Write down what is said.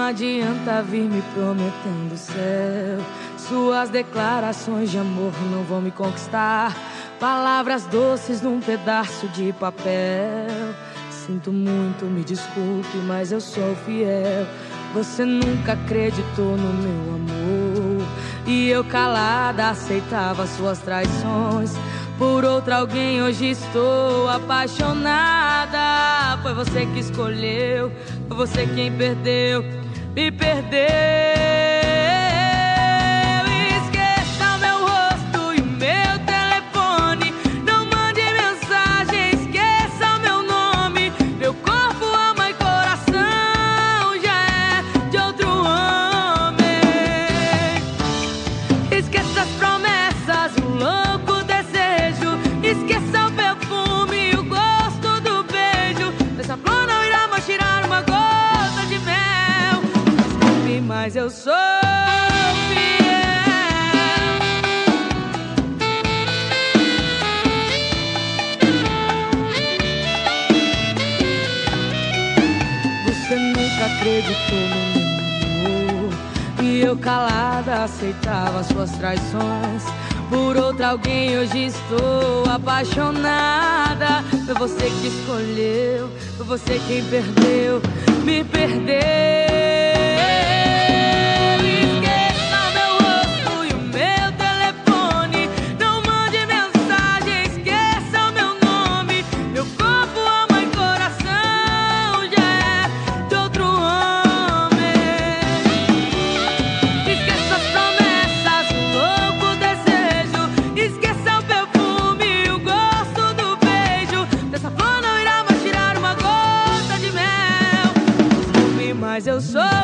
adianta vir me prometendo o céu. Suas declarações de amor não vão me conquistar. Palavras doces num pedaço de papel. Sinto muito, me desculpe, mas eu sou fiel. Você nunca acreditou no meu amor, e eu calada aceitava suas traições. Por outra alguém hoje estou apaixonada. Foi você que escolheu, foi você quem perdeu, me perdeu. Esqueça o meu rosto e o meu telefone. Não mande mensagem, esqueça o meu nome. Meu corpo, alma e coração já é de outro homem. Esqueça as promessas, o louco desejo. Esqueça o perfume e o gosto do beijo. Essa flor não irá mais tirar uma gota de mel. Desculpe, mas eu sou fiel. Você nunca acreditou no meu amor, e eu calada aceitava suas traições. Por outra alguém hoje estou apaixonada. Foi você que escolheu, foi você quem perdeu, me perdeu. Esqueça o meu rosto e o meu telefone. Não mande mensagem, esqueça o meu nome. Meu corpo, alma e coração já é de outro homem. Esqueça as promessas, o louco desejo. Esqueça o perfume e o gosto do beijo. Dessa flor não irá mais tirar uma gota de mel. Desculpe, mas eu sou